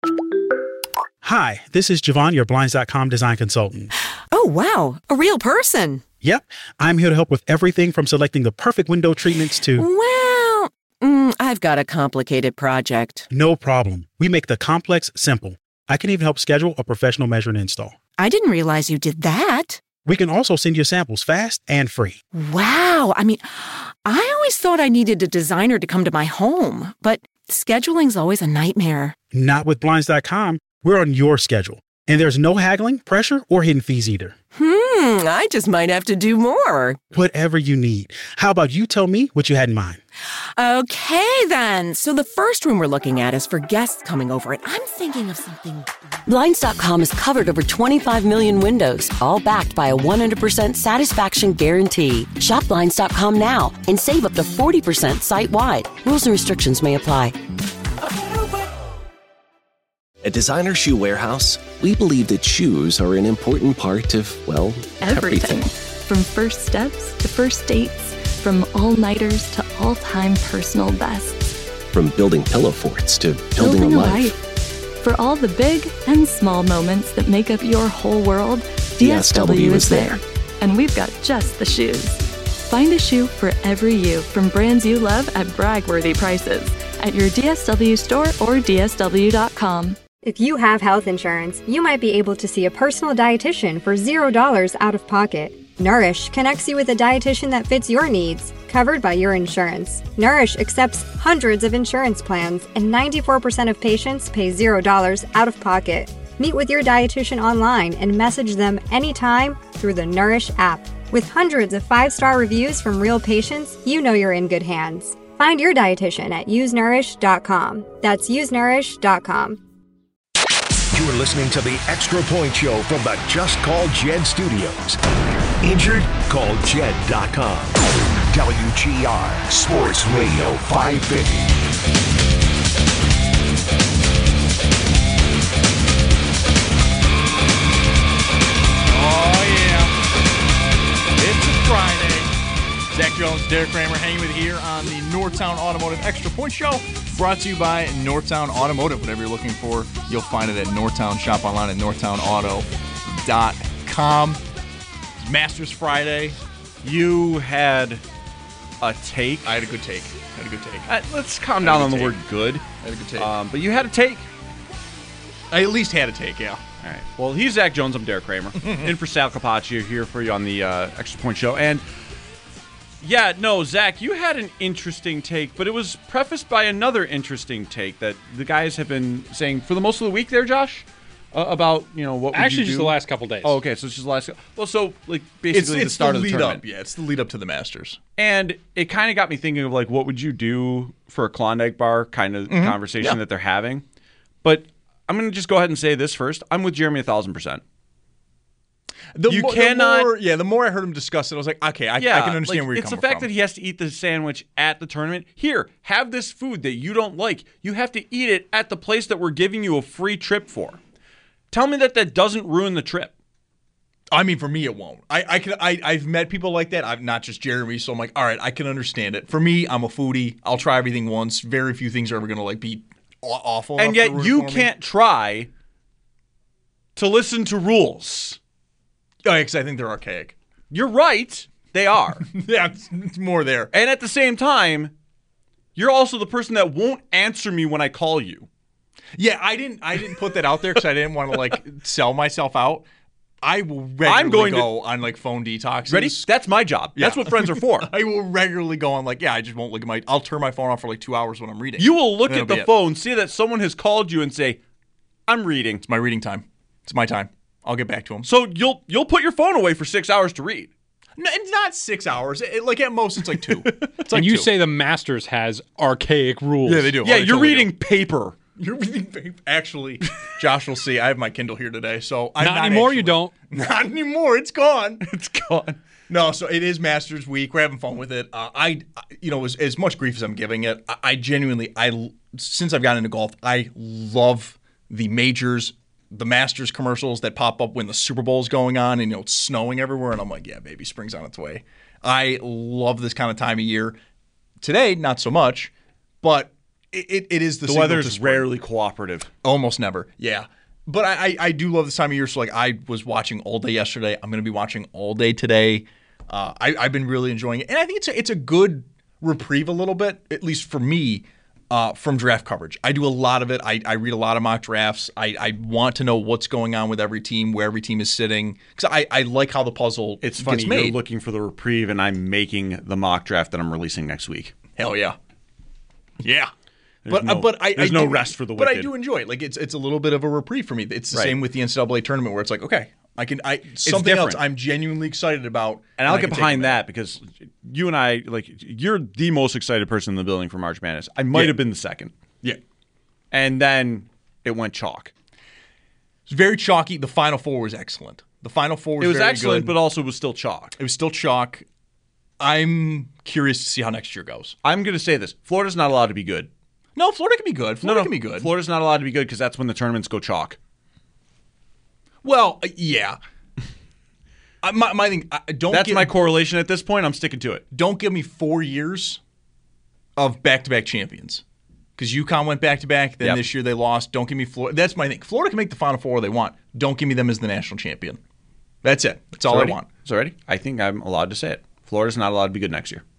Hi, this is Javon, your Blinds.com design consultant. Oh, wow. A real person. Yep, I'm here to help with everything from selecting the perfect window treatments to... Well, I've got a complicated project. No problem. We make the complex simple. I can even help schedule a professional measure and install. I didn't realize you did that. We can also send you samples fast and free. Wow. I always thought I needed a designer to come to my home, but scheduling's always a nightmare. Not with Blinds.com. We're on your schedule. And there's no haggling, pressure, or hidden fees either. I just might have to do more. Whatever you need. How about you tell me what you had in mind? Okay, then. So the first room we're looking at is for guests coming over, and I'm thinking of something... Blinds.com has covered over 25 million windows, all backed by a 100% satisfaction guarantee. Shop Blinds.com now and save up to 40% site-wide. Rules and restrictions may apply. At Designer Shoe Warehouse, we believe that shoes are an important part of, well, everything. From first steps to first dates, from all-nighters to all-time personal bests. From building pillow forts to building a life. For all the big and small moments that make up your whole world, DSW is there. And we've got just the shoes. Find a shoe for every you from brands you love at brag-worthy prices at your DSW store or DSW.com. If you have health insurance, you might be able to see a personal dietitian for $0 out of pocket. Nourish connects you with a dietitian that fits your needs, covered by your insurance. Nourish accepts hundreds of insurance plans, and 94% of patients pay $0 out of pocket. Meet with your dietitian online and message them anytime through the Nourish app. With hundreds of 5-star reviews from real patients, you know you're in good hands. Find your dietitian at usenourish.com. That's usenourish.com. You're listening to the Extra Point Show from the Just Call Jed Studios. Injured? Call Jed.com. WGR Sports Radio 550. Oh, yeah. It's a Friday. Zach Jones, Derek Kramer hanging with you here on the Northtown Automotive Extra Point Show, brought to you by Northtown Automotive. Whatever you're looking for, you'll find it at Northtown. Shop online at northtownauto.com. It's Masters Friday. You had a take. I had a good take. Let's calm down on the word good. I had a good take. But you had a take. I at least had a take, yeah. All right. Well, he's Zach Jones. I'm Derek Kramer. In for Sal Capaccio here for you on the Extra Point Show. And yeah, no, Zach, you had an interesting take, but it was prefaced by another interesting take that the guys have been saying for the most of the week there, Josh, about, what would actually you do? Just the last couple days. Oh, okay, so it's just the last. Well, so like basically it's the start of the lead tournament. up. Yeah, it's the lead up to the Masters. And it kind of got me thinking of like what would you do for a Klondike bar kind of conversation that they're having. But I'm going to just go ahead and say this first. I'm with Jeremy 1,000%. The more I heard him discuss it, I was like, okay, I can understand where you're coming from. It's the fact that he has to eat the sandwich at the tournament. Here, have this food that you don't like. You have to eat it at the place that we're giving you a free trip for. Tell me that doesn't ruin the trip. I mean, for me, it won't. I've met people like that. I'm not just Jeremy, so I'm like, all right, I can understand it. For me, I'm a foodie. I'll try everything once. Very few things are ever going to be awful. And yet you can't try to listen to rules. Oh, because I think they're archaic. You're right. They are. Yeah, it's more there. And at the same time, you're also the person that won't answer me when I call you. Yeah, I didn't put that out there because I didn't want to sell myself out. I will regularly go on phone detoxes. Ready? That's my job. Yeah. That's what friends are for. I will regularly go on I just won't look at I'll turn my phone off for 2 hours when I'm reading. You will look at the phone, see that someone has called you and say, I'm reading. It's my reading time. It's my time. I'll get back to them. So you'll put your phone away for 6 hours to read. No, it's not 6 hours. At most, it's 2. It's and you say the Masters has archaic rules. Yeah, they do. Yeah, you're reading paper. You're reading paper. Actually, Josh will see. I have my Kindle here today, so I'm not anymore. You don't. Not anymore. It's gone. It's gone. No, so it is Masters Week. We're having fun with it. As much grief as I'm giving it, I genuinely, since I've gotten into golf, I love the majors. The Masters commercials that pop up when the Super Bowl is going on and it's snowing everywhere, and I'm like, yeah, baby, spring's on its way. I love this kind of time of year. Today, not so much, but It is the weather signal to is spring. rarely cooperative. Almost never. Yeah. But I do love this time of year. So, like, I was watching all day yesterday. I'm going to be watching all day today. I've been really enjoying it. And I think it's a good reprieve a little bit, at least for me, from draft coverage. I do a lot of it. I read a lot of mock drafts. I want to know what's going on with every team, where every team is sitting. Because I like how the puzzle It's funny, gets made. you're looking for the reprieve, and I'm making the mock draft that I'm releasing next week. Hell yeah. Yeah. There's There's no rest for the wicked. But I do enjoy it. Like it's a little bit of a reprieve for me. It's the same with the NCAA tournament where it's like, okay, something else I'm genuinely excited about. And I'll get behind that because you and I, like, you're the most excited person in the building for March Madness. I might have been the second. Yeah. And then it went chalk. It's very chalky. The Final Four was excellent. The Final Four was very excellent, good. but also was still chalk. It was still chalk. I'm curious to see how next year goes. I'm going to say this. Florida's not allowed to be good. No, Florida can be good. Florida can be good. Florida's not allowed to be good because that's when the tournaments go chalk. Well, yeah. My thing, That's my correlation at this point. I'm sticking to it. Don't give me 4 years of back-to-back champions. Because UConn went back-to-back, then this year they lost. Don't give me Florida. That's my thing. Florida can make the Final Four they want. Don't give me them as the national champion. That's it. That's all I want. So ready? I think I'm allowed to say it. Florida's not allowed to be good next year.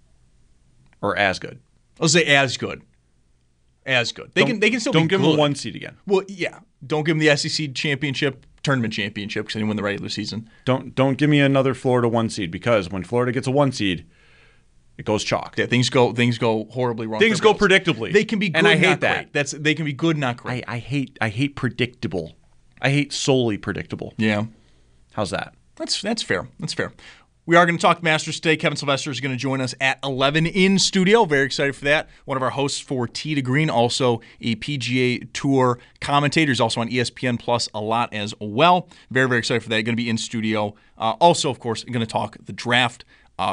Or as good. I'll say as good. As good. They can still be good. Don't give them a 1 seed again. Well, yeah. Don't give them the SEC championship, tournament championship, because they didn't win the regular season. Don't give me another Florida 1 seed because when Florida gets a 1 seed, it goes chalk. Yeah, things go horribly wrong. Things go predictably. They can be good, and I hate not that. great. They can be good, not great. I hate predictable. I hate solely predictable. Yeah. How's that? That's fair. That's fair. We are going to talk Masters today. Kevin Sylvester is going to join us at 11 in studio. Very excited for that. One of our hosts for Tee to Green, also a PGA Tour commentator. He's also on ESPN Plus a lot as well. Very, very excited for that. Going to be in studio. Also, of course, going to talk the draft.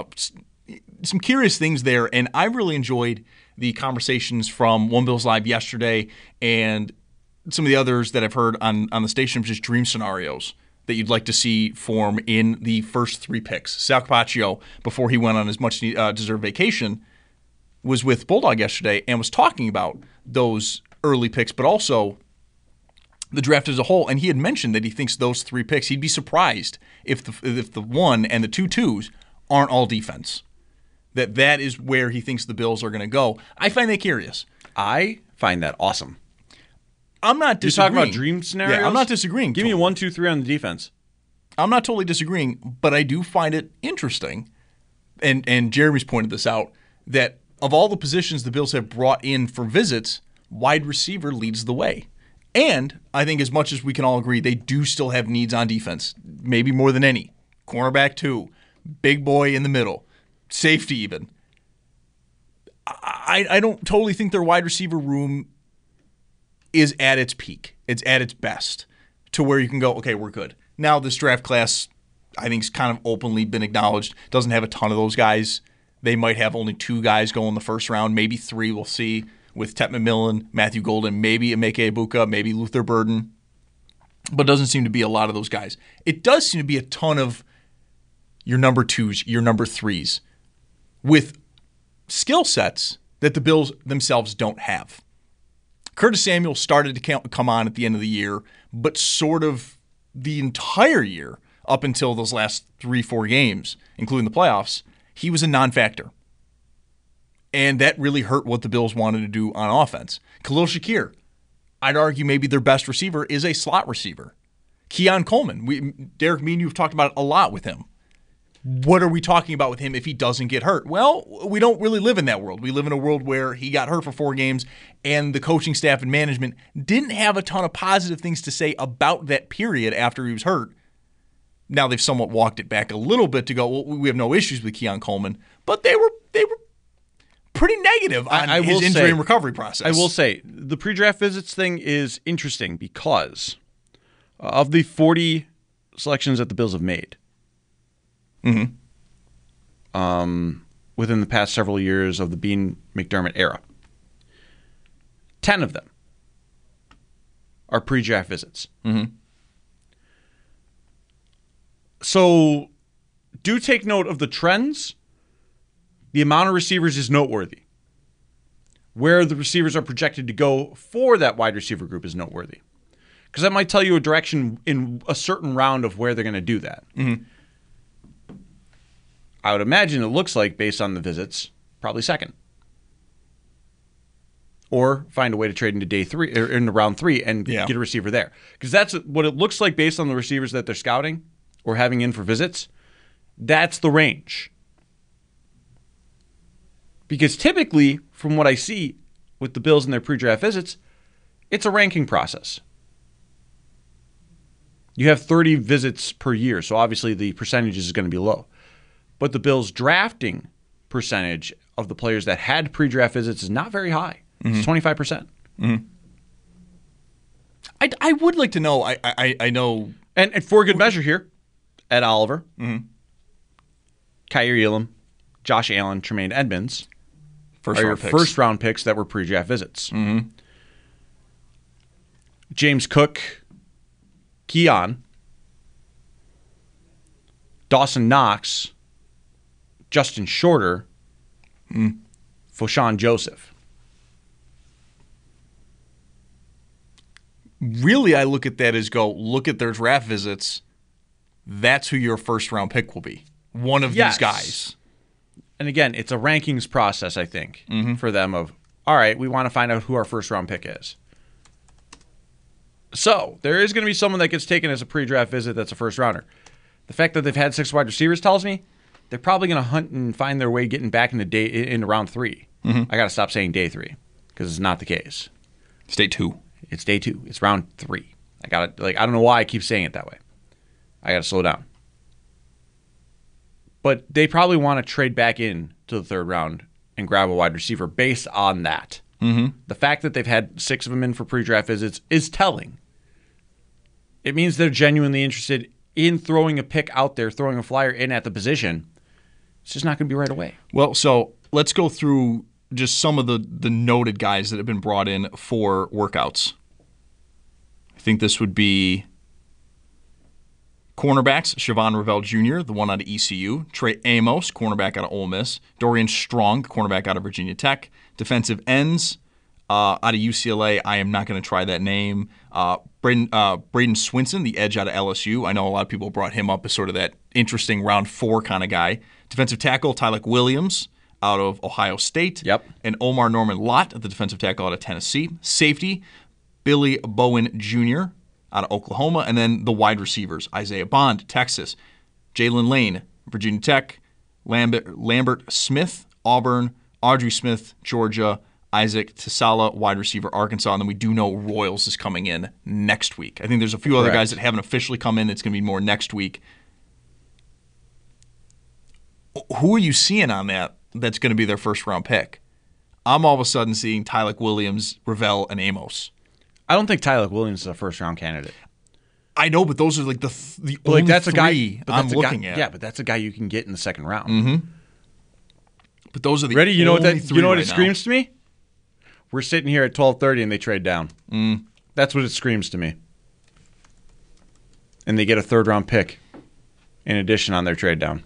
Some curious things there, and I really enjoyed the conversations from One Bills Live yesterday and some of the others that I've heard on the station, just dream scenarios that you'd like to see form in the first 3 picks. Sal Capaccio, before he went on his much-deserved vacation, was with Bulldog yesterday and was talking about those early picks, but also the draft as a whole. And he had mentioned that he thinks those 3 picks, he'd be surprised if the 1 and the 2 twos aren't all defense. That is where he thinks the Bills are going to go. I find that curious. I find that awesome. I'm not disagreeing. You're talking about dream scenarios? Yeah, I'm not disagreeing. Give me 1, 2, 3 on the defense. I'm not totally disagreeing, but I do find it interesting, and Jeremy's pointed this out, that of all the positions the Bills have brought in for visits, wide receiver leads the way. And I think as much as we can all agree, they do still have needs on defense, maybe more than any. Cornerback 2, big boy in the middle, safety even. I don't totally think their wide receiver room is at its peak. It's at its best to where you can go, okay, we're good. Now this draft class, I think, has kind of openly been acknowledged, doesn't have a ton of those guys. They might have only 2 guys go in the first round, maybe 3, we'll see, with Tet McMillan, Matthew Golden, maybe Emeka Egbuka, maybe Luther Burden. But it doesn't seem to be a lot of those guys. It does seem to be a ton of your number 2s, your number 3s, with skill sets that the Bills themselves don't have. Curtis Samuel started to come on at the end of the year, but sort of the entire year up until those last 3-4 games, including the playoffs, he was a non-factor. And that really hurt what the Bills wanted to do on offense. Khalil Shakir, I'd argue maybe their best receiver is a slot receiver. Keon Coleman, Derek, me and you have talked about it a lot with him. What are we talking about with him if he doesn't get hurt? Well, we don't really live in that world. We live in a world where he got hurt for 4 games and the coaching staff and management didn't have a ton of positive things to say about that period after he was hurt. Now they've somewhat walked it back a little bit to go, well, we have no issues with Keon Coleman, but they were pretty negative on his injury and recovery process. I will say, the pre-draft visits thing is interesting because of the 40 selections that the Bills have made, within the past several years of the Beane-McDermott era, 10 of them are pre-draft visits. So do take note of the trends. The amount of receivers is noteworthy. where the receivers are projected to go for that wide receiver group is noteworthy. Because that might tell you a direction in a certain round of where they're going to do that. Mm-hmm. I would imagine it looks like, based on the visits, probably second. Or find a way to trade into day 3 or into round 3 and get a receiver there. Because that's what it looks like based on the receivers that they're scouting or having in for visits. That's the range. Because typically, from what I see with the Bills and their pre-draft visits, it's a ranking process. You have 30 visits per year, so obviously the percentage is going to be low. But the Bills' drafting percentage of the players that had pre-draft visits is not very high. It's 25%. Mm-hmm. I would like to know. I know. And for good measure here, Ed Oliver, Kaiir Elam, Josh Allen, Tremaine Edmonds are your first-round picks that were pre-draft visits. Mm-hmm. James Cook, Keon, Dawson Knox, Justin Shorter, Foshan Joseph. Really, I look at that as look at their draft visits. That's who your first-round pick will be. One of these guys. And again, it's a rankings process, I think, for them of, all right, we want to find out who our first-round pick is. So there is going to be someone that gets taken as a pre-draft visit that's a first-rounder. The fact that they've had 6 wide receivers tells me they're probably going to hunt and find their way getting back into round 3. I got to stop saying day 3 because it's not the case. It's day 2. It's day 2. It's round 3. I don't know why I keep saying it that way. I got to slow down. But they probably want to trade back in to the 3rd round and grab a wide receiver based on that. The fact that they've had 6 of them in for pre-draft visits is telling. It means they're genuinely interested in throwing a pick out there, throwing a flyer in at the position. It's just not going to be right away. Well, so let's go through just some of the noted guys that have been brought in for workouts. I think this would be cornerbacks, Siobhan Revelle Jr., the one out of ECU. Trey Amos, cornerback out of Ole Miss. Dorian Strong, cornerback out of Virginia Tech. Defensive ends out of UCLA. I am not going to try that name. Braden Swinson, the edge out of LSU. I know a lot of people brought him up as sort of that interesting round 4 kind of guy. Defensive tackle, Tyler Williams out of Ohio State. And Omar Norman Lott, the defensive tackle out of Tennessee. Safety, Billy Bowen Jr. out of Oklahoma. And then the wide receivers, Isaiah Bond, Texas. Jalen Lane, Virginia Tech. Lambert Smith, Auburn. Audrey Smith, Georgia. Isaac Tisala, wide receiver, Arkansas. And then we do know Royals is coming in next week. I think there's a few other guys that haven't officially come in. It's going to be more next week. Who are you seeing on that's going to be their first-round pick? I'm all of a sudden seeing Tyler Williams, Revelle, and Amos. I don't think Tyler Williams is a first-round candidate. I know, but those are like the only that's three a guy, I'm looking at. Yeah, but that's a guy you can get in the 2nd round. But those are the ready. You know what right it screams to me? We're sitting here at 12:30 and they trade down. That's what it screams to me. And they get a 3rd-round pick in addition on their trade down.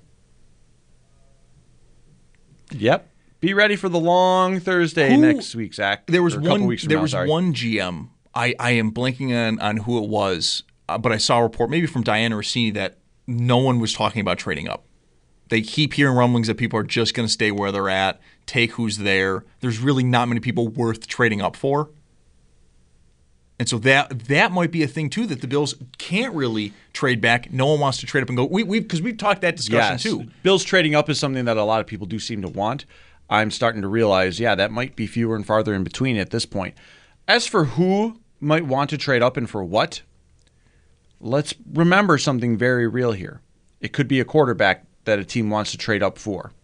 Yep. Be ready for the long Thursday next week, Zach. There was one one GM. I am blanking on who it was, but I saw a report, maybe from Diana Rossini, that no one was talking about trading up. They keep hearing rumblings that people are just going to stay where they're at, take who's there. There's really not many people worth trading up for. And so that might be a thing, too, that the Bills can't really trade back. No one wants to trade up and go. Because we've talked that discussion, too. Bills trading up is something that a lot of people do seem to want. I'm starting to realize, that might be fewer and farther in between at this point. As for who might want to trade up and for what, let's remember something very real here. It could be a quarterback that a team wants to trade up for.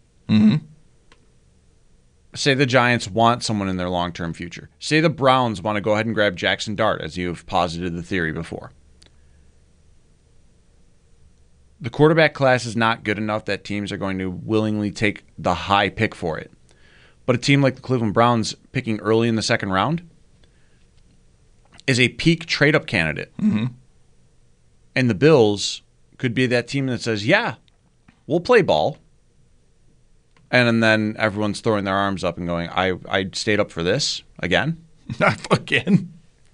Say the Giants want someone in their long-term future. Say the Browns want to go ahead and grab Jackson Dart, as you've posited the theory before. The quarterback class is not good enough that teams are going to willingly take the high pick for it. But a team like the Cleveland Browns picking early in the 2nd round is a peak trade-up candidate. And the Bills could be that team that says, we'll play ball. And then everyone's throwing their arms up and going, I stayed up for this again? Not again.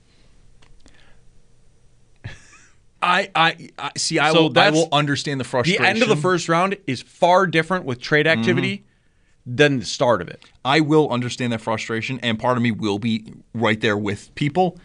I will understand the frustration. The end of the first round is far different with trade activity than the start of it. I will understand that frustration, and part of me will be right there with people.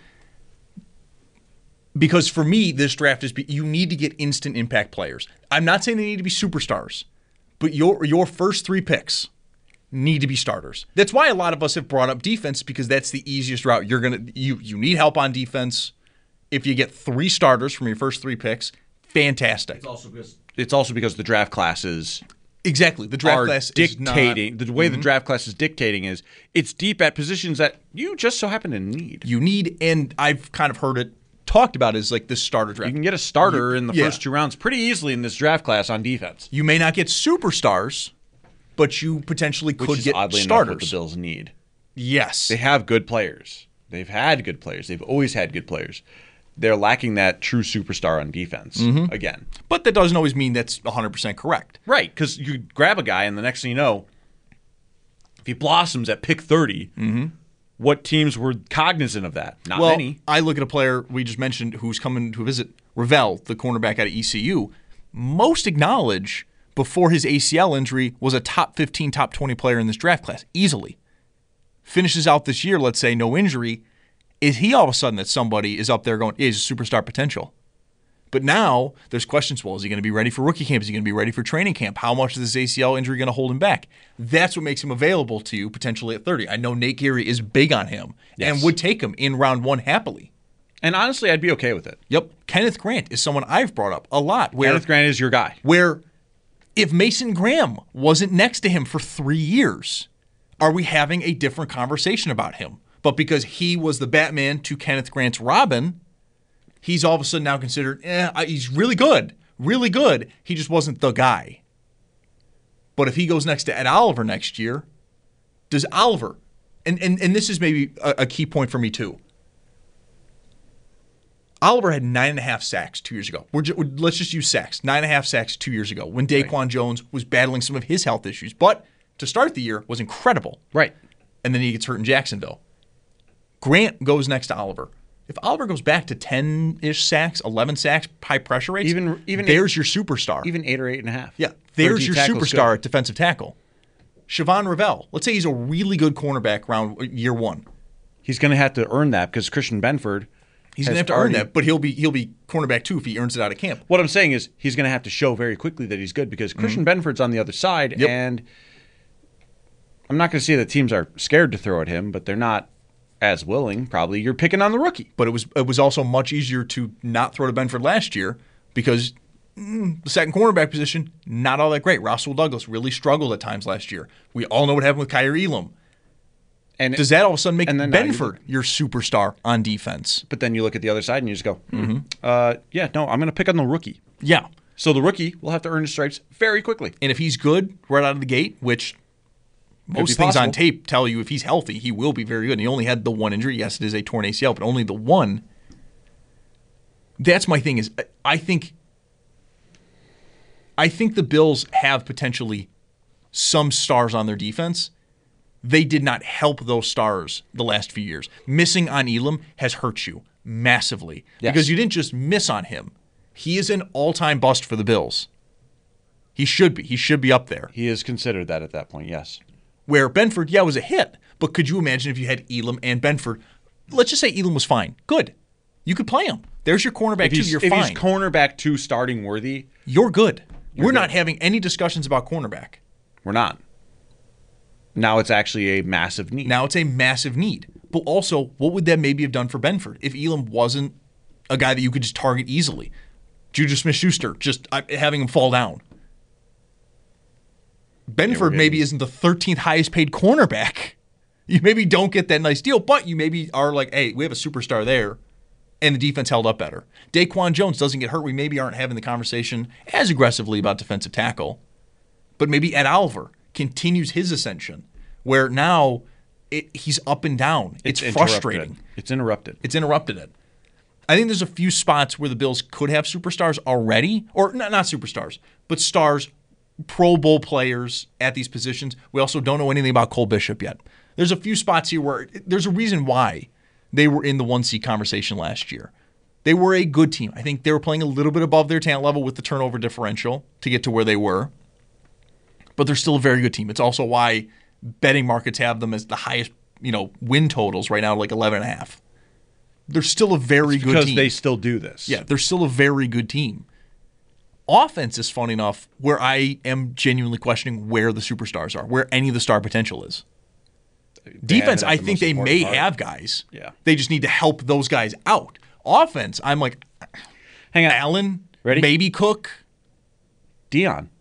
Because for me, this draft is you need to get instant impact players. I'm not saying they need to be superstars, but your first 3 picks need to be starters. That's why a lot of us have brought up defense, because that's the easiest route. You need help on defense. If you get 3 starters from your first 3 picks, fantastic. It's also because the draft classes exactly the draft class dictating the way the draft class is dictating is it's deep at positions that you just so happen to need. You need, and I've kind of heard it talked about as like this starter draft. You can get a starter in the first 2 rounds pretty easily in this draft class on defense. You may not get superstars, but you potentially could get oddly starters. Enough what the Bills need. Yes, they have good players. They've had good players. They've always had good players. They're lacking that true superstar on defense again. But that doesn't always mean that's 100% correct. Right, because you grab a guy and the next thing you know, if he blossoms at pick 30, what teams were cognizant of that? Not many. I look at a player we just mentioned who's coming to visit, Ravel, the cornerback out of ECU. Most acknowledge before his ACL injury was a top 15, top 20 player in this draft class, easily. Finishes out this year, let's say, no injury. Is he all of a sudden that somebody is up there going, he's a superstar potential? But now there's questions. Well, is he going to be ready for rookie camp? Is he going to be ready for training camp? How much is this ACL injury going to hold him back? That's what makes him available to you potentially at 30. I know Nate Geary is big on him and would take him in round 1 happily. And honestly, I'd be okay with it. Yep. Kenneth Grant is someone I've brought up a lot. Kenneth Grant is your guy. Where if Mason Graham wasn't next to him for 3 years, are we having a different conversation about him? But because he was the Batman to Kenneth Grant's Robin, he's all of a sudden now considered, he's really good. Really good. He just wasn't the guy. But if he goes next to Ed Oliver next year, does Oliver, and this is maybe a key point for me too. Oliver had 9.5 sacks 2 years ago. Let's just use sacks. 9.5 sacks 2 years ago when Daquan Jones was battling some of his health issues. But to start the year was incredible. Right. And then he gets hurt in Jacksonville. Grant goes next to Oliver. If Oliver goes back to 10-ish sacks, 11 sacks, high pressure rates, even there's your superstar. Even 8 or 8.5. Yeah, there's your superstar at defensive tackle. Siobhan Ravel, let's say he's a really good cornerback around year 1. He's going to have to earn that because Christian Benford. He's going to have to earn that, but he'll be cornerback too if he earns it out of camp. What I'm saying is he's going to have to show very quickly that he's good because Christian Benford's on the other side, and I'm not going to say that teams are scared to throw at him, but they're not as willing. Probably you're picking on the rookie. But it was also much easier to not throw to Benford last year because the second cornerback position, not all that great. Russell Douglas really struggled at times last year. We all know what happened with Kyer Elam. And does that all of a sudden make Benford your superstar on defense? But then you look at the other side and you just go, I'm going to pick on the rookie. Yeah. So the rookie will have to earn his stripes very quickly. And if he's good right out of the gate, which most things on tape tell you if he's healthy, he will be very good. And he only had the one injury. Yes, it is a torn ACL, but only the one. That's my thing is I think the Bills have potentially some stars on their defense. They did not help those stars the last few years. Missing on Elam has hurt you massively because you didn't just miss on him. He is an all-time bust for the Bills. He should be. He should be up there. He is considered that at that point, yes. Where Benford, was a hit. But could you imagine if you had Elam and Benford? Let's just say Elam was fine. Good. You could play him. There's your cornerback 2. You're fine. If he's cornerback 2 starting worthy, you're good. We're not having any discussions about cornerback. We're not. Now it's actually a massive need. But also, what would that maybe have done for Benford if Elam wasn't a guy that you could just target easily? Juju Smith-Schuster, just having him fall down. Benford maybe isn't the 13th highest paid cornerback. You maybe don't get that nice deal, but you maybe are like, hey, we have a superstar there, and the defense held up better. Daquan Jones doesn't get hurt. We maybe aren't having the conversation as aggressively about defensive tackle. But maybe Ed Oliver continues his ascension, where now he's up and down. It's frustrating. It's interrupted. it. I think there's a few spots where the Bills could have superstars already, or not superstars, but stars Pro Bowl players at these positions. We also don't know anything about Cole Bishop yet. There's a few spots here where there's a reason why they were in the 1C conversation last year. They were a good team. I think they were playing a little bit above their talent level with the turnover differential to get to where they were. But they're still a very good team. It's also why betting markets have them as the highest, win totals right now, like 11.5. They're still a very good team. Because they still do this. Yeah, they're still a very good team. Offense is fun enough where I am genuinely questioning where the superstars are, where any of the star potential is. Defense, I think they may have guys. Yeah. They just need to help those guys out. Offense, I'm like, hang on. Allen, ready? Maybe Cook, Dion.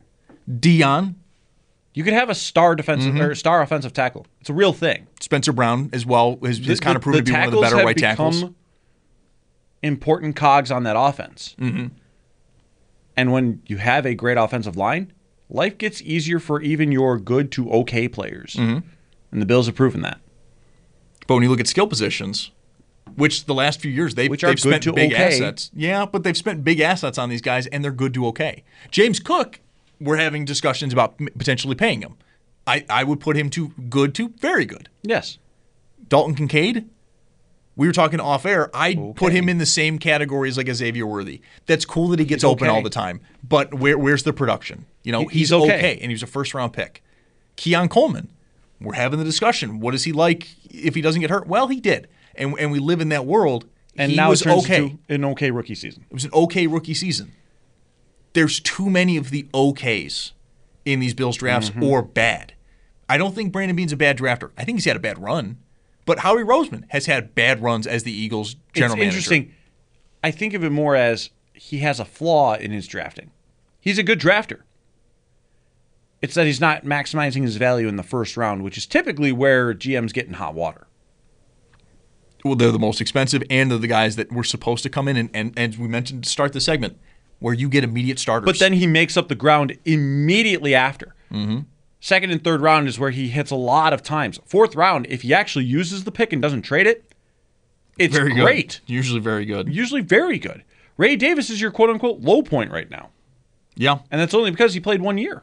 You could have a star defensive or star offensive tackle. It's a real thing. Spencer Brown as well has kind of proven to be one of the better right tackles. Important cogs on that offense. Mm-hmm. And when you have a great offensive line, life gets easier for even your good to okay players. Mm-hmm. And the Bills have proven that. But when you look at skill positions, which the last few years they've spent big assets. Yeah, but they've spent big assets on these guys, and they're good to okay. James Cook, we're having discussions about potentially paying him. I would put him to good to very good. Yes. Dalton Kincaid, we were talking off air. I'd put him in the same category as like a Xavier Worthy. That's cool that he gets open all the time. But where's the production? He's okay, and he was a first-round pick. Keon Coleman, we're having the discussion. What is he like if he doesn't get hurt? Well, he did. And we live in that world. And he now was it turns okay. into an okay rookie season. It was an okay rookie season. There's too many of the okays in these Bills drafts or bad. I don't think Brandon Beane's a bad drafter. I think he's had a bad run. But Howie Roseman has had bad runs as the Eagles general manager. It's interesting. I think of it more as he has a flaw in his drafting. He's a good drafter. It's that he's not maximizing his value in the first round, which is typically where GMs get in hot water. Well, they're the most expensive, and they're the guys that were supposed to come in, and as we mentioned to start the segment, where you get immediate starters. But then he makes up the ground immediately after. Mm-hmm. Second and third round is where he hits a lot of times. Fourth round, if he actually uses the pick and doesn't trade it, it's very great. Good. Usually very good. Usually very good. Ray Davis is your quote-unquote low point right now. Yeah. And that's only because he played 1 year.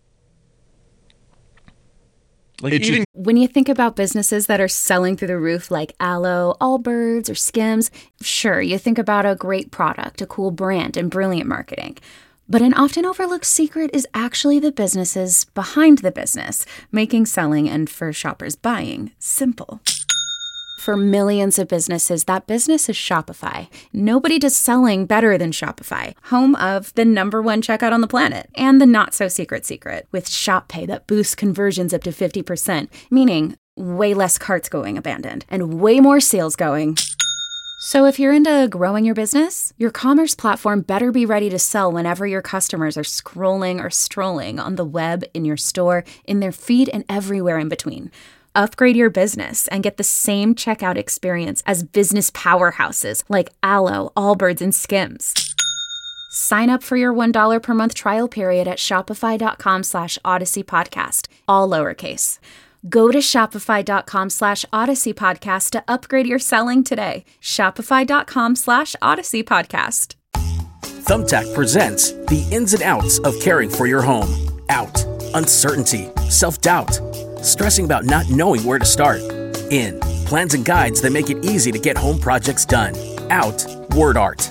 When you think about businesses that are selling through the roof like Aloe, Allbirds, or Skims, sure, you think about a great product, a cool brand, and brilliant marketing. But an often overlooked secret is actually the businesses behind the business, making selling and for shoppers buying simple. For millions of businesses, that business is Shopify. Nobody does selling better than Shopify, home of the #1 checkout on the planet, and the not-so-secret secret, with Shop Pay that boosts conversions up to 50%, meaning way less carts going abandoned, and way more sales going. So if you're into growing your business, your commerce platform better be ready to sell whenever your customers are scrolling or strolling on the web, in your store, in their feed, and everywhere in between. Upgrade your business and get the same checkout experience as business powerhouses like Aloe, Allbirds, and Skims. Sign up for your $1 per month trial period at shopify.com/Odyssey Podcast, all lowercase. Go to shopify.com/Odyssey Podcast to upgrade your selling today. Shopify.com/Odyssey Podcast. Thumbtack presents the ins and outs of caring for your home. Out, uncertainty, self-doubt, stressing about not knowing where to start. In, plans and guides that make it easy to get home projects done. Out, word art.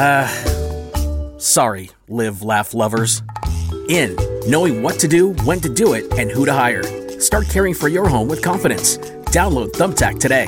Sorry, live, laugh lovers. In, knowing what to do, when to do it, and who to hire. Start caring for your home with confidence. Download Thumbtack today.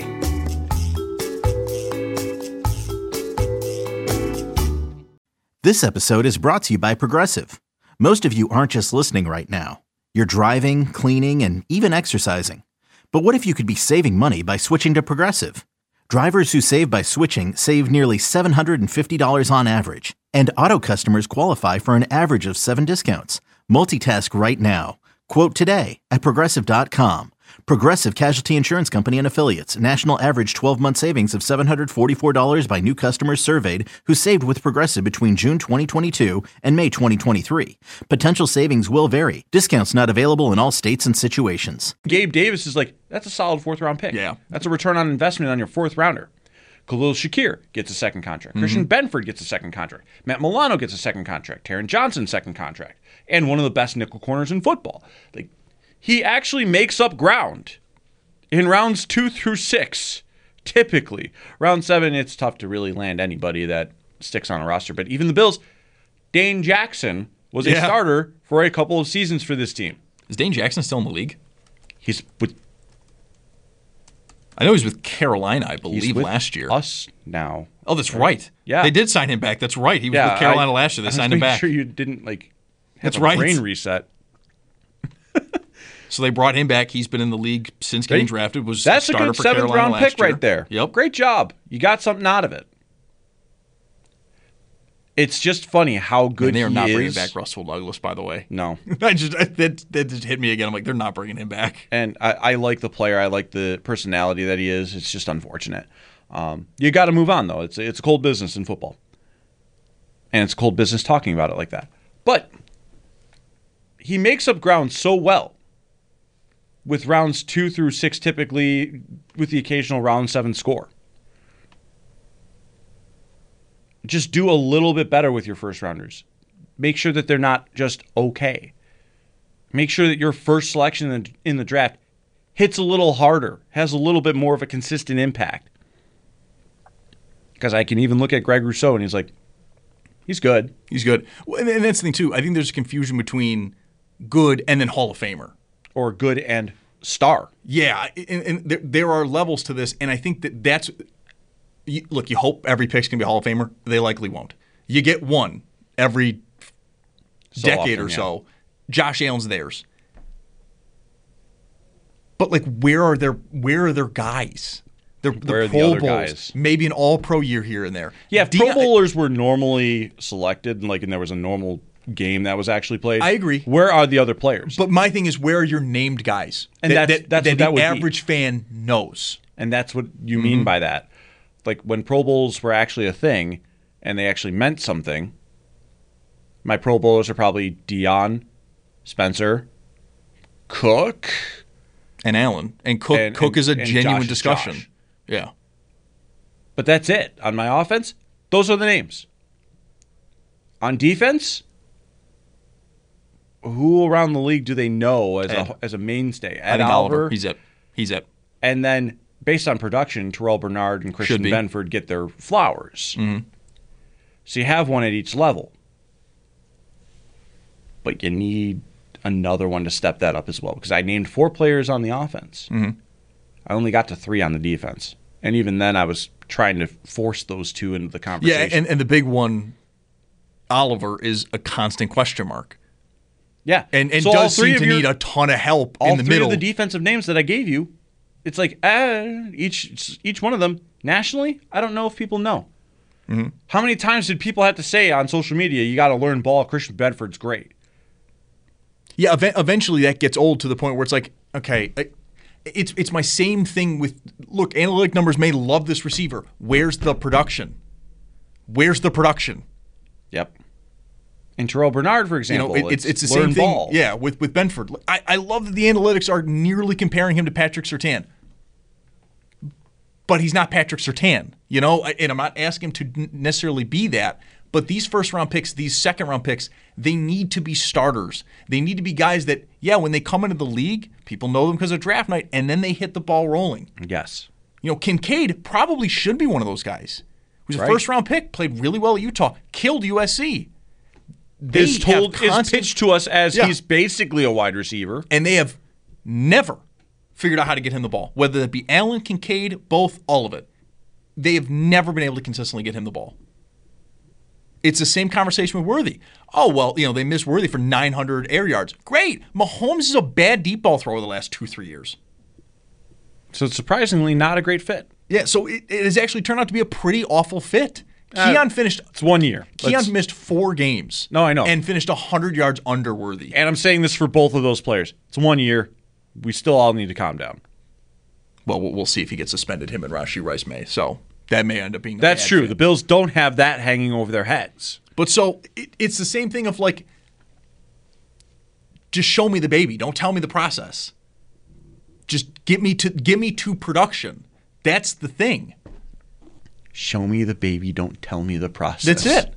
This episode is brought to you by Progressive. Most of you aren't just listening right now. You're driving, cleaning, and even exercising. But what if you could be saving money by switching to Progressive? Drivers who save by switching save nearly $750 on average. And auto customers qualify for an average of 7 discounts. Multitask right now. Quote today at Progressive.com. Progressive Casualty Insurance Company and Affiliates. National average 12-month savings of $744 by new customers surveyed who saved with Progressive between June 2022 and May 2023. Potential savings will vary. Discounts not available in all states and situations. Gabe Davis is like, that's a solid 4th round pick. Yeah. That's a return on investment on your 4th rounder. Khalil Shakir gets a second contract. Christian Benford gets a second contract. Matt Milano gets a second contract. Taron Johnson, second contract. And one of the best nickel corners in football. Like, he actually makes up ground in rounds 2 through 6, typically. Round 7, it's tough to really land anybody that sticks on a roster. But even the Bills, Dane Jackson was a starter for a couple of seasons for this team. Is Dane Jackson still in the league? He's with... I know he's with Carolina, I believe, last year. Us now. Oh, that's right. Yeah. They did sign him back. That's right. He was with Carolina last year. They signed him back. I'm sure you didn't, have that's a right. brain reset. So they brought him back. He's been in the league since getting drafted. Was That's a starter good for 7th Carolina round last pick year. right there. Yep. Great job. You got something out of it. It's just funny how good and they are he not is. bringing back Russell Douglas, by the way. No. That just hit me again. I'm like, they're not bringing him back. And I like the player. I like the personality that he is. It's just unfortunate. You got to move on, though. It's a cold business in football. And it's a cold business talking about it like that. But he makes up ground so well with rounds 2 through 6 typically, with the occasional round 7 score. Just do a little bit better with your first rounders. Make sure that they're not just okay. Make sure that your first selection in the draft hits a little harder, has a little bit more of a consistent impact. Because I can even look at Greg Rousseau and he's like, he's good. He's good. And that's the thing, too. I think there's a confusion between good and then Hall of Famer. Or good and star. Yeah, and there are levels to this, and I think that's... Look, you hope every pick's going to be a Hall of Famer. They likely won't. You get one every decade or so. Josh Allen's theirs. But, where are their guys? Where are the Pro other Bowls, guys? maybe an All-Pro year here and there. Yeah, if Pro Bowlers were normally selected, and there was a normal game that was actually played. I agree. Where are the other players? But my thing is, where are your named guys? And that's that what that would the average fan knows. And that's what you mean by that. When Pro Bowls were actually a thing, and they actually meant something, my Pro Bowlers are probably Deion, Spencer, Cook, and Allen. And Cook is a genuine discussion. Josh. Yeah. But that's it. On my offense, those are the names. On defense, who around the league do they know as a mainstay? Ed Oliver. He's it. And then, based on production, Terrell Bernard and Christian Benford get their flowers. Mm-hmm. So you have one at each level. But you need another one to step that up as well. Because I named 4 players on the offense. Mm-hmm. I only got to 3 on the defense. And even then, I was trying to force those 2 into the conversation. Yeah, and the big one, Oliver, is a constant question mark. Yeah. And so does seem to need a ton of help in the middle. All 3 of the defensive names that I gave you, it's each one of them, nationally, I don't know if people know. Mm-hmm. How many times did people have to say on social media, you got to learn ball, Christian Benford's great? Yeah, eventually that gets old to the point where it's like, okay, it's my same thing with, look, analytic numbers may love this receiver. Where's the production? Yep. And Terrell Bernard, for example, it's the same thing. Ball. Yeah, with Benford. I love that the analytics are nearly comparing him to Patrick Surtain. But he's not Patrick Surtain, and I'm not asking him to necessarily be that. But these first-round picks, these second-round picks, they need to be starters. They need to be guys that, when they come into the league, people know them because of draft night, and then they hit the ball rolling. Yes. Kincaid probably should be one of those guys. He was a first-round pick, played really well at Utah, killed USC. Is pitched to us as he's basically a wide receiver. And they have never figured out how to get him the ball. Whether it be Allen, Kincaid, both, all of it. They have never been able to consistently get him the ball. It's the same conversation with Worthy. Oh, well, they missed Worthy for 900 air yards. Great. Mahomes is a bad deep ball thrower the last 2-3 years. So it's surprisingly not a great fit. Yeah, so it has actually turned out to be a pretty awful fit. Keon finished... It's 1 year. Keon missed 4 games. No, I know. And finished 100 yards under Worthy. And I'm saying this for both of those players. It's 1 year. We still all need to calm down. Well, we'll see if he gets suspended. Him and Rashee Rice may. So that may end up being... That's true. The Bills don't have that hanging over their heads. But so it's the same thing of just show me the baby. Don't tell me the process. Just get me to production. That's the thing. Show me the baby. Don't tell me the process. That's it.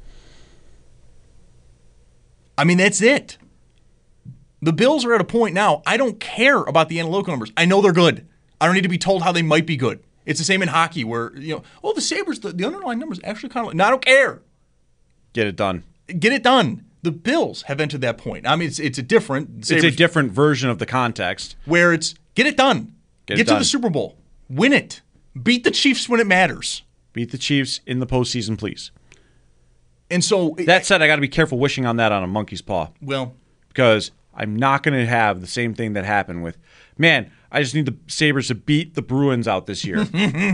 I mean, that's it. The Bills are at a point now, I don't care about the analytical numbers. I know they're good. I don't need to be told how they might be good. It's the same in hockey where, the Sabres, the underlying numbers actually kind of no, I don't care. Get it done. Get it done. The Bills have entered that point. I mean, it's a different Sabres, it's a different version of the context. Where it's get it done. Get to the Super Bowl. Win it. Beat the Chiefs when it matters. Beat the Chiefs in the postseason, please. And so that said, I got to be careful wishing on that on a monkey's paw. Well, because I'm not going to have the same thing that happened with, man, I just need the Sabres to beat the Bruins out this year.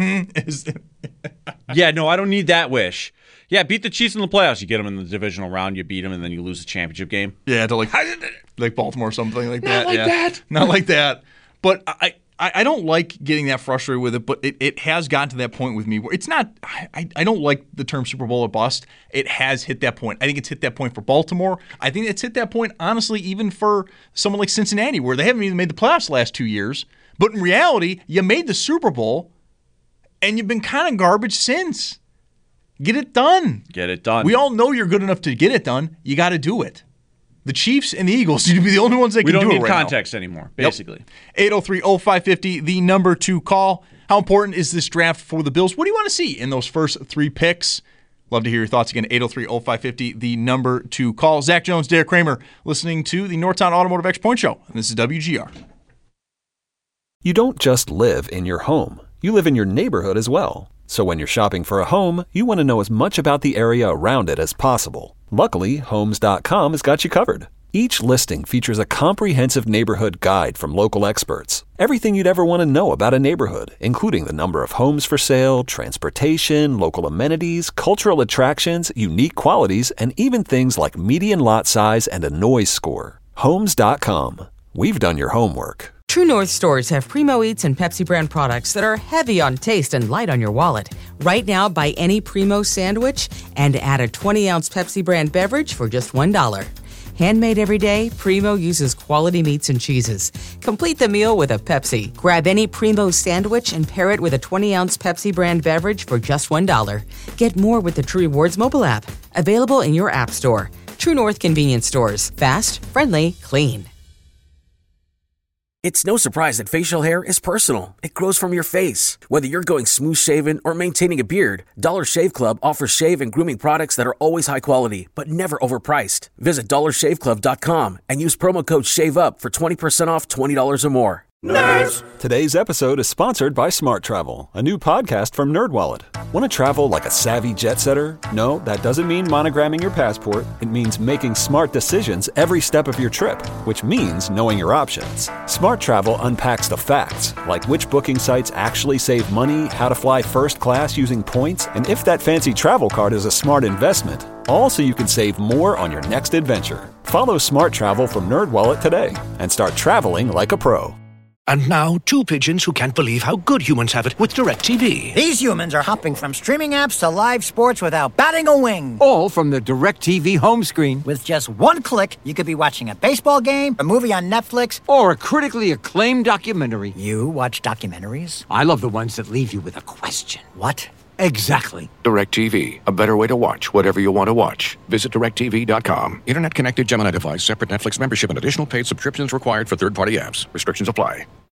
Yeah, no, I don't need that wish. Yeah, beat the Chiefs in the playoffs. You get them in the divisional round, you beat them, and then you lose the championship game. Yeah, to like Baltimore or something like that. Not like that. Not like that. But I don't like getting that frustrated with it, but it has gotten to that point with me where it's not – I don't like the term Super Bowl or bust. It has hit that point. I think it's hit that point for Baltimore. I think it's hit that point, honestly, even for someone like Cincinnati where they haven't even made the playoffs the last 2 years. But in reality, you made the Super Bowl, and you've been kind of garbage since. Get it done. Get it done. We all know you're good enough to get it done. You got to do it. The Chiefs and the Eagles seem to be the only ones that can do it right now. We don't need context anymore, basically. Yep. 803-0550, the number 2 call. How important is this draft for the Bills? What do you want to see in those first 3 picks? Love to hear your thoughts again. 803-0550, the number 2 call. Zach Jones, Derek Kramer, listening to the Northtown Automotive X Point Show. And this is WGR. You don't just live in your home. You live in your neighborhood as well. So when you're shopping for a home, you want to know as much about the area around it as possible. Luckily, Homes.com has got you covered. Each listing features a comprehensive neighborhood guide from local experts. Everything you'd ever want to know about a neighborhood, including the number of homes for sale, transportation, local amenities, cultural attractions, unique qualities, and even things like median lot size and a noise score. Homes.com. We've done your homework. True North stores have Primo Eats and Pepsi brand products that are heavy on taste and light on your wallet. Right now, buy any Primo sandwich and add a 20-ounce Pepsi brand beverage for just $1. Handmade every day, Primo uses quality meats and cheeses. Complete the meal with a Pepsi. Grab any Primo sandwich and pair it with a 20-ounce Pepsi brand beverage for just $1. Get more with the True Rewards mobile app. Available in your app store. True North convenience stores. Fast, friendly, clean. It's no surprise that facial hair is personal. It grows from your face. Whether you're going smooth shaven or maintaining a beard, Dollar Shave Club offers shave and grooming products that are always high quality, but never overpriced. Visit dollarshaveclub.com and use promo code SHAVEUP for 20% off $20 or more. Nerds! Today's episode is sponsored by Smart Travel, a new podcast from NerdWallet. Want to travel like a savvy jet setter? No, that doesn't mean monogramming your passport. It means making smart decisions every step of your trip, which means knowing your options. Smart Travel unpacks the facts, like which booking sites actually save money, how to fly first class using points, and if that fancy travel card is a smart investment. All so you can save more on your next adventure. Follow Smart Travel from NerdWallet today and start traveling like a pro. And now, 2 pigeons who can't believe how good humans have it with DirecTV. These humans are hopping from streaming apps to live sports without batting a wing. All from the DirecTV home screen. With just 1 click, you could be watching a baseball game, a movie on Netflix, or a critically acclaimed documentary. You watch documentaries? I love the ones that leave you with a question. What? Exactly. DirecTV, a better way to watch whatever you want to watch. Visit DirecTV.com. Internet connected Gemini device, separate Netflix membership, and additional paid subscriptions required for third-party apps. Restrictions apply.